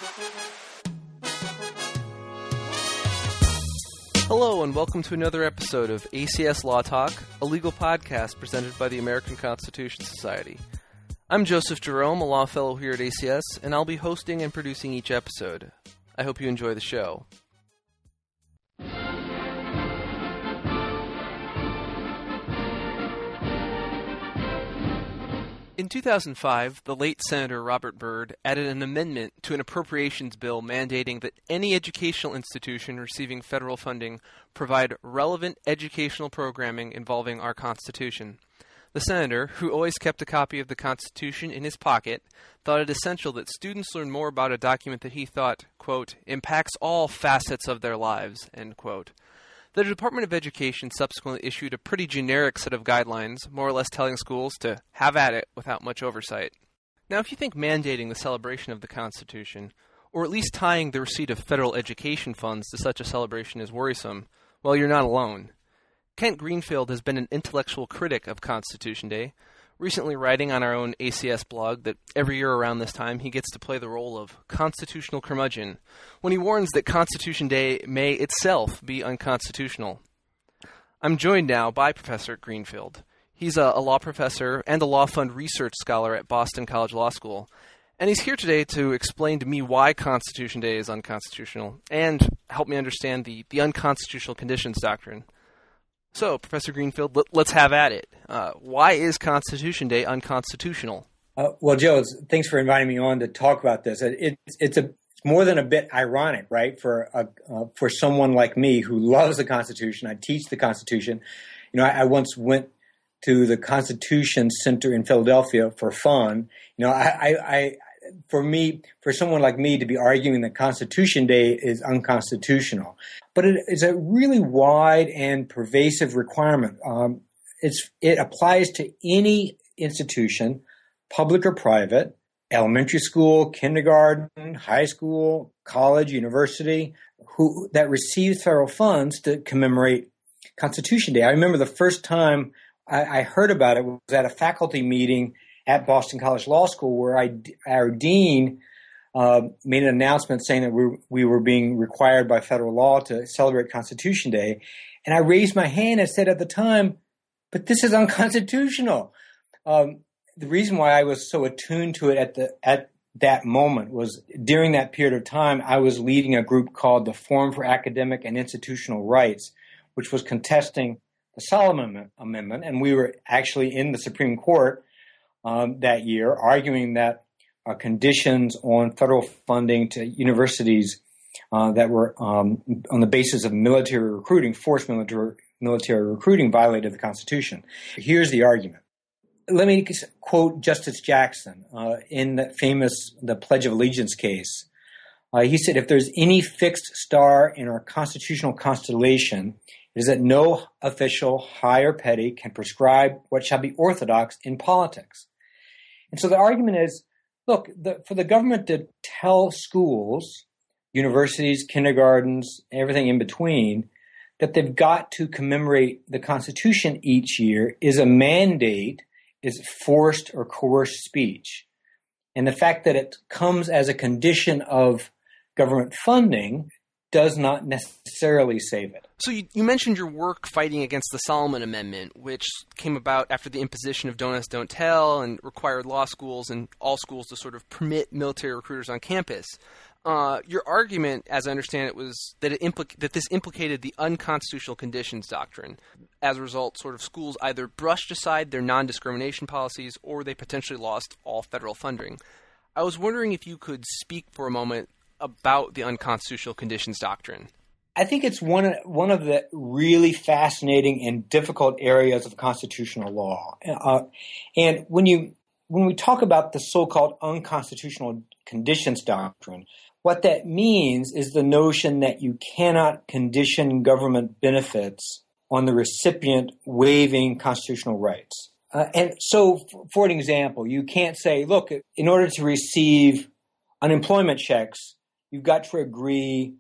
Hello and welcome to another episode of ACS Law Talk, a legal podcast presented by the American Constitution Society. I'm Joseph Jerome, a law fellow here at ACS, and I'll be hosting and producing each episode. I hope you enjoy the show. In 2005, the late Senator Robert Byrd added an amendment to an appropriations bill mandating that any educational institution receiving federal funding provide relevant educational programming involving our Constitution. The senator, who always kept a copy of the Constitution in his pocket, thought it essential that students learn more about a document that he thought, quote, impacts all facets of their lives, end quote. The Department of Education subsequently issued a pretty generic set of guidelines, more or less telling schools to have at it without much oversight. Now, if you think mandating the celebration of the Constitution, or at least tying the receipt of federal education funds to such a celebration is worrisome, well, you're not alone. Kent Greenfield has been an intellectual critic of Constitution Day, recently writing on our own ACS blog that every year around this time he gets to play the role of constitutional curmudgeon when he warns that Constitution Day may itself be unconstitutional. I'm joined now by Professor Greenfield. He's a law professor and a law fund research scholar at Boston College Law School, and he's here today to explain to me why Constitution Day is unconstitutional and help me understand the unconstitutional conditions doctrine. So, Professor Greenfield, let's have at it. Why is Constitution Day unconstitutional? Well, Joe, thanks for inviting me on to talk about this. It's more than a bit ironic, right? For someone like me who loves the Constitution, I teach the Constitution. You know, I once went to the Constitution Center in Philadelphia for fun. You know, for someone like me to be arguing that Constitution Day is unconstitutional. But it's a really wide and pervasive requirement. It applies to any institution, public or private, elementary school, kindergarten, high school, college, university, that receives federal funds to commemorate Constitution Day. I remember the first time I heard about it was at a faculty meeting at Boston College Law School, where our dean made an announcement saying that we were being required by federal law to celebrate Constitution Day. And I raised my hand and said at the time, but this is unconstitutional. The reason why I was so attuned to it at that moment was during that period of time, I was leading a group called the Forum for Academic and Institutional Rights, which was contesting the Solomon Amendment. And we were actually in the Supreme Court that year, arguing that conditions on federal funding to universities that were on the basis of military recruiting, forced military recruiting, violated the Constitution. Here's the argument. Let me quote Justice Jackson in the Pledge of Allegiance case. He said, if there's any fixed star in our constitutional constellation, it is that no official, high or petty, can prescribe what shall be orthodox in politics. And so the argument is, look, for the government to tell schools, universities, kindergartens, everything in between, that they've got to commemorate the Constitution each year is a mandate, is forced or coerced speech. And the fact that it comes as a condition of government funding does not necessarily save it. So you mentioned your work fighting against the Solomon Amendment, which came about after the imposition of Don't Ask, Don't Tell and required law schools and all schools to sort of permit military recruiters on campus. Your argument, as I understand it, was that that this implicated the unconstitutional conditions doctrine. As a result, sort of schools either brushed aside their non-discrimination policies or they potentially lost all federal funding. I was wondering if you could speak for a moment about the unconstitutional conditions doctrine. I think it's one of the really fascinating and difficult areas of constitutional law. And when we talk about the so-called unconstitutional conditions doctrine, what that means is the notion that you cannot condition government benefits on the recipient waiving constitutional rights. And so, for an example, you can't say, look, in order to receive unemployment checks, you've got to agree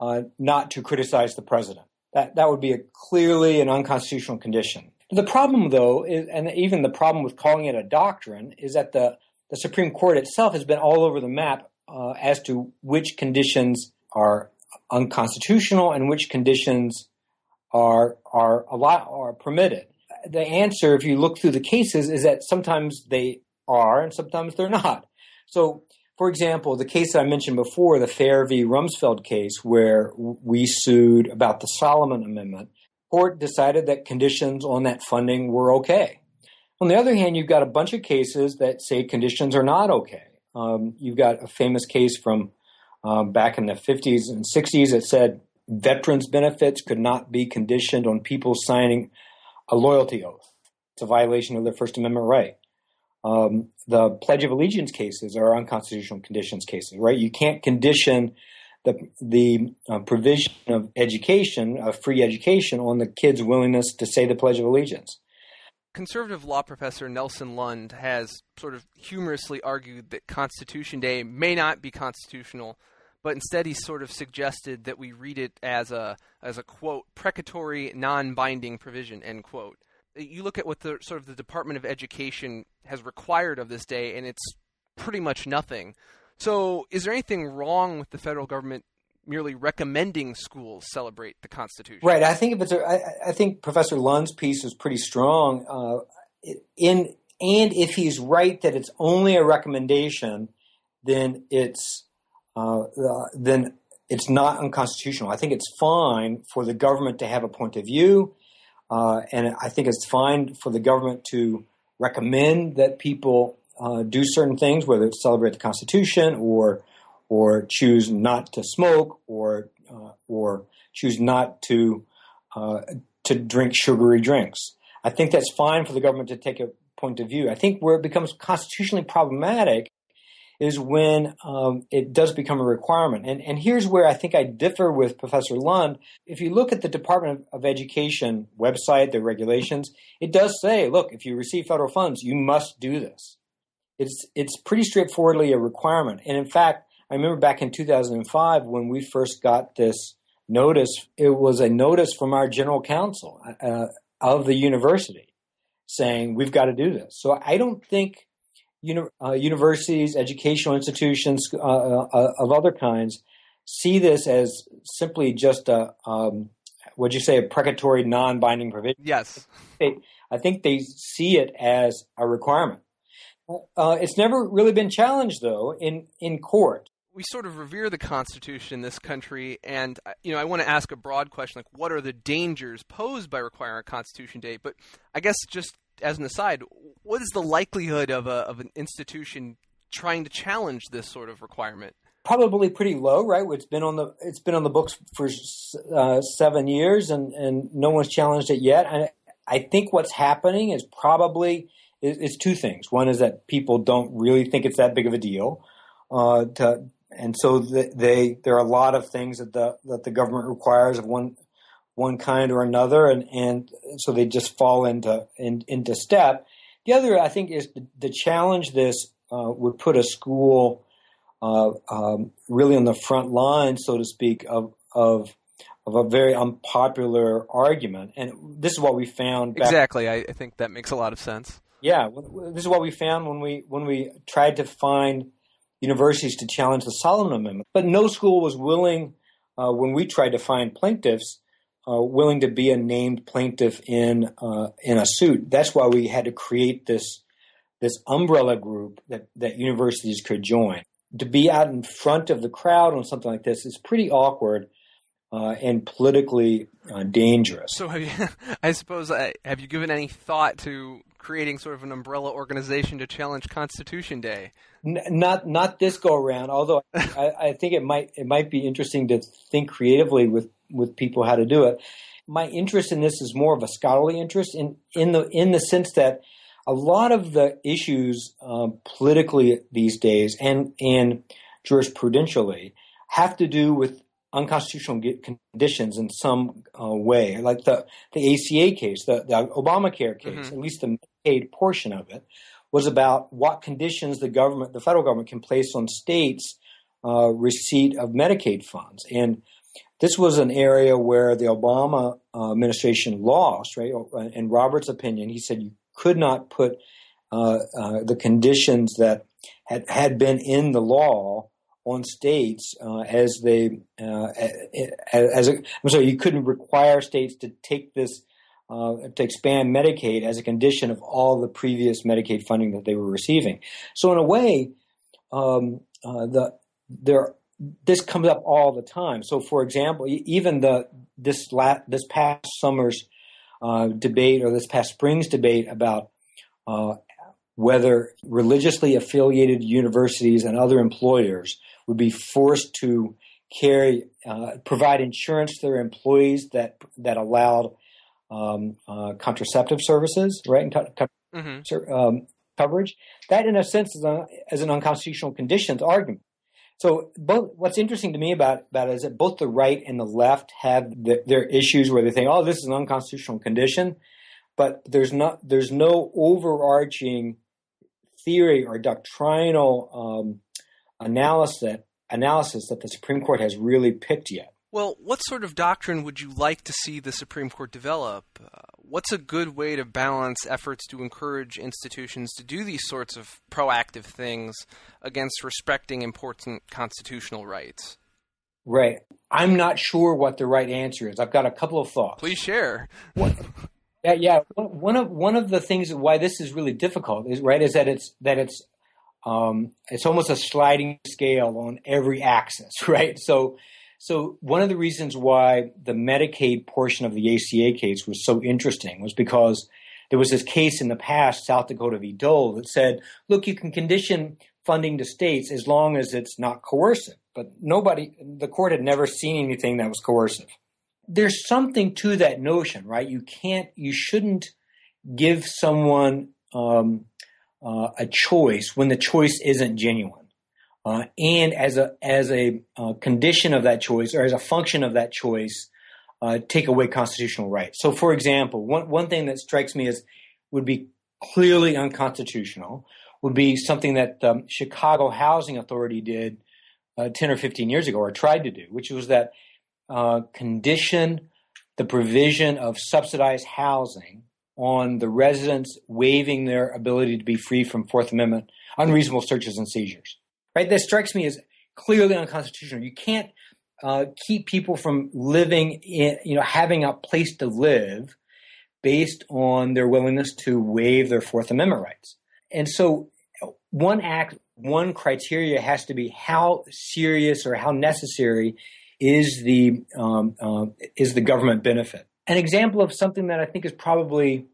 not to criticize the president. That would be clearly an unconstitutional condition. The problem, though, is, and even the problem with calling it a doctrine, is that the Supreme Court itself has been all over the map as to which conditions are unconstitutional and which conditions are permitted. The answer, if you look through the cases, is that sometimes they are and sometimes they're not. So, for example, the case that I mentioned before, the Fair v. Rumsfeld case, where we sued about the Solomon Amendment, the court decided that conditions on that funding were okay. On the other hand, you've got a bunch of cases that say conditions are not okay. You've got a famous case from back in the 50s and 60s that said veterans' benefits could not be conditioned on people signing a loyalty oath. It's a violation of their First Amendment right. The Pledge of Allegiance cases are unconstitutional conditions cases, right? You can't condition the provision of education, of free education, on the kid's willingness to say the Pledge of Allegiance. Conservative law professor Nelson Lund has sort of humorously argued that Constitution Day may not be constitutional, but instead he sort of suggested that we read it as a quote, precatory, non-binding provision, end quote. You look at what the sort of the Department of Education has required of this day, and it's pretty much nothing. So is there anything wrong with the federal government merely recommending schools celebrate the Constitution? Right. I think I think Professor Lund's piece is pretty strong. And if he's right that it's only a recommendation, then it's not unconstitutional. I think it's fine for the government to have a point of view, and I think it's fine for the government to recommend that people do certain things, whether it's celebrate the Constitution or choose not to smoke or choose not to drink sugary drinks. I think that's fine for the government to take a point of view. I think where it becomes constitutionally problematic is when it does become a requirement. And here's where I think I differ with Professor Lund. If you look at the Department of Education website, the regulations, it does say, look, if you receive federal funds, you must do this. It's pretty straightforwardly a requirement. And in fact, I remember back in 2005 when we first got this notice, it was a notice from our general counsel of the university saying we've got to do this. So I don't think universities, educational institutions of other kinds see this as simply just a precatory, non-binding provision. Yes. I think they see it as a requirement. It's never really been challenged, though, in court. We sort of revere the Constitution in this country, and I want to ask a broad question, like what are the dangers posed by requiring a Constitution Day? But I guess just as an aside, what is the likelihood of an institution trying to challenge this sort of requirement? Probably pretty low, right? It's been on the books for 7 years, and no one's challenged it yet. I think what's happening is probably is two things. One is that people don't really think it's that big of a deal, and so there are a lot of things that the government requires of one kind or another, and so they just fall into step. The other, I think, is the challenge. This would put a school really on the front line, so to speak, of a very unpopular argument, and this is what we found. Exactly, I think that makes a lot of sense. Yeah, this is what we found when we tried to find universities to challenge the Solomon Amendment. But no school was willing, when we tried to find plaintiffs, willing to be a named plaintiff in a suit. That's why we had to create this umbrella group that universities could join. To be out in front of the crowd on something like this is pretty awkward and politically dangerous. So have you given any thought to creating sort of an umbrella organization to challenge Constitution Day? Not this go around. Although I think it might be interesting to think creatively with people how to do it. My interest in this is more of a scholarly interest in the sense that a lot of the issues politically these days and jurisprudentially have to do with unconstitutional conditions in some way, like the ACA case, the Obamacare case, mm-hmm. At least the Medicaid portion of it, was about what conditions the federal government can place on states' receipt of Medicaid funds. And this was an area where the Obama administration lost, right? In Roberts' opinion, he said you could not put the conditions that had been in the law on states you couldn't require states to take this to expand Medicaid as a condition of all the previous Medicaid funding that they were receiving. So in a way, this comes up all the time. So, for example, even this past summer's debate, or this past spring's debate about whether religiously affiliated universities and other employers would be forced to provide insurance to their employees that allowed contraceptive services, right? And coverage. That, in a sense, is an unconstitutional conditions argument. So, what's interesting to me about it is that both the right and the left have their issues where they think, "Oh, this is an unconstitutional condition," but there's no overarching theory or doctrinal analysis that the Supreme Court has really picked yet. Well, what sort of doctrine would you like to see the Supreme Court develop? What's a good way to balance efforts to encourage institutions to do these sorts of proactive things against respecting important constitutional rights? Right. I'm not sure what the right answer is. I've got a couple of thoughts. Please share. Yeah. One of the things why this is really difficult is that it's almost a sliding scale on every axis, right? So one of the reasons why the Medicaid portion of the ACA case was so interesting was because there was this case in the past, South Dakota v. Dole, that said, look, you can condition funding to states as long as it's not coercive. But the court had never seen anything that was coercive. There's something to that notion, right? You shouldn't give someone a choice when the choice isn't genuine. And as a condition of that choice, or as a function of that choice, take away constitutional rights. So, for example, one thing that strikes me would be clearly unconstitutional would be something that the Chicago Housing Authority did 10 or 15 years ago, or tried to do, which was that condition the provision of subsidized housing on the residents waiving their ability to be free from Fourth Amendment unreasonable searches and seizures. Right, that strikes me as clearly unconstitutional. You can't keep people from living having a place to live based on their willingness to waive their Fourth Amendment rights. And so, one criteria has to be how serious or how necessary is the government benefit. An example of something that I think is probably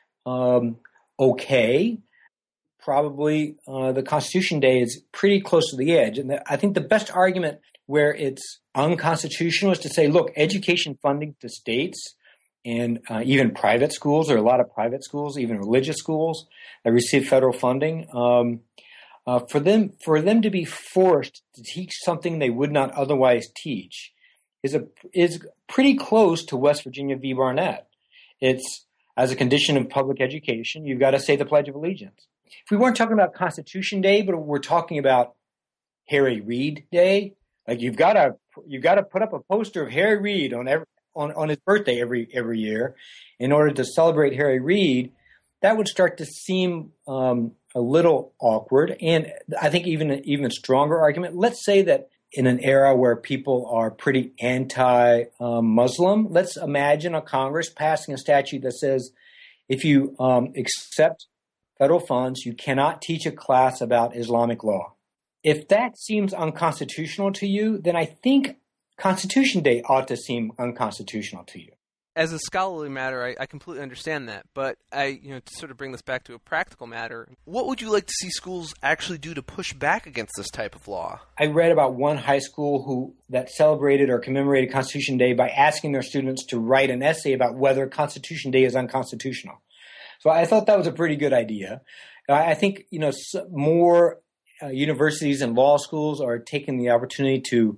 okay. Probably the Constitution Day is pretty close to the edge. And I think the best argument where it's unconstitutional is to say, look, education funding to states and even private schools, or a lot of private schools, even religious schools that receive federal funding, for them to be forced to teach something they would not otherwise teach is pretty close to West Virginia v. Barnett. It's, as a condition of public education, you've got to say the Pledge of Allegiance. If we weren't talking about Constitution Day, but we're talking about Harry Reid Day, like you've got to put up a poster of Harry Reid on his birthday every year in order to celebrate Harry Reid, that would start to seem a little awkward. And I think even stronger argument. Let's say that in an era where people are pretty anti-Muslim, let's imagine a Congress passing a statute that says if you accept federal funds, you cannot teach a class about Islamic law. If that seems unconstitutional to you, then I think Constitution Day ought to seem unconstitutional to you. As a scholarly matter, I completely understand that, but to sort of bring this back to a practical matter, what would you like to see schools actually do to push back against this type of law? I read about one high school that celebrated or commemorated Constitution Day by asking their students to write an essay about whether Constitution Day is unconstitutional. So I thought that was a pretty good idea. I think more universities and law schools are taking the opportunity to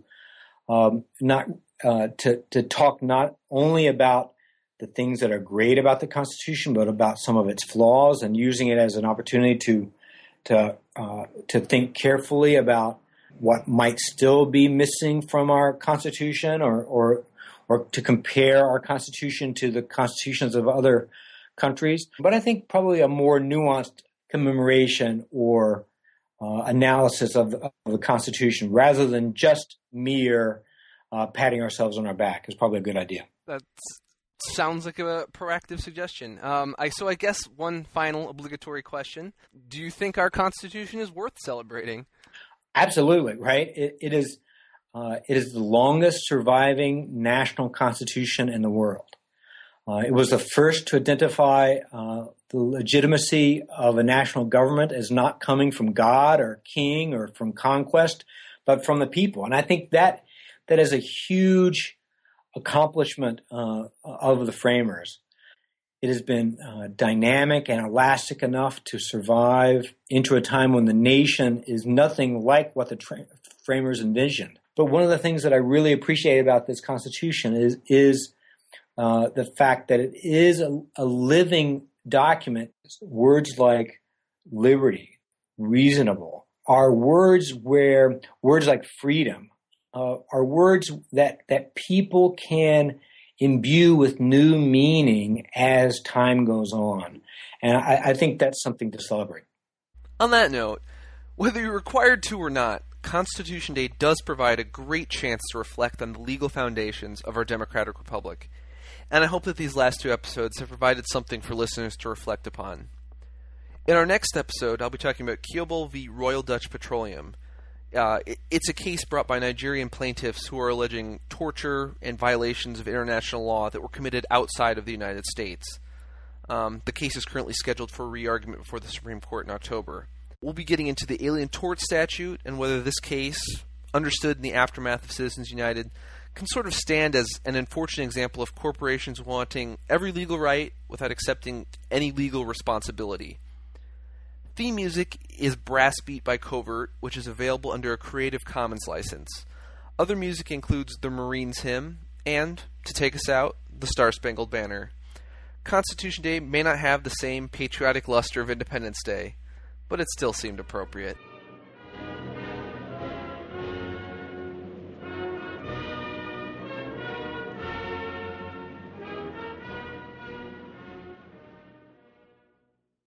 to talk not only about the things that are great about the Constitution, but about some of its flaws, and using it as an opportunity to think carefully about what might still be missing from our Constitution, or to compare our Constitution to the constitutions of other countries. But I think probably a more nuanced commemoration or analysis of the Constitution rather than just mere patting ourselves on our back is probably a good idea. That sounds like a proactive suggestion. So I guess one final obligatory question. Do you think our Constitution is worth celebrating? Absolutely, right? It is the longest surviving national constitution in the world. It was the first to identify the legitimacy of a national government as not coming from God or king or from conquest, but from the people. And I think that is a huge accomplishment of the framers. It has been dynamic and elastic enough to survive into a time when the nation is nothing like what the framers envisioned. But one of the things that I really appreciate about this Constitution is the fact that it is a living document. Words like liberty, reasonable, are words like freedom are words that people can imbue with new meaning as time goes on. And I think that's something to celebrate. On that note, whether you're required to or not, Constitution Day does provide a great chance to reflect on the legal foundations of our democratic republic. And I hope that these last two episodes have provided something for listeners to reflect upon. In our next episode, I'll be talking about Kiobel v. Royal Dutch Petroleum. It's a case brought by Nigerian plaintiffs who are alleging torture and violations of international law that were committed outside of the United States. The case is currently scheduled for re-argument before the Supreme Court in October. We'll be getting into the Alien Tort Statute and whether this case, understood in the aftermath of Citizens United, can sort of stand as an unfortunate example of corporations wanting every legal right without accepting any legal responsibility. Theme music is Brass Beat by Covert, which is available under a Creative Commons license. Other music includes the Marines Hymn and, to take us out, the Star Spangled Banner. Constitution Day may not have the same patriotic luster of Independence Day, but it still seemed appropriate.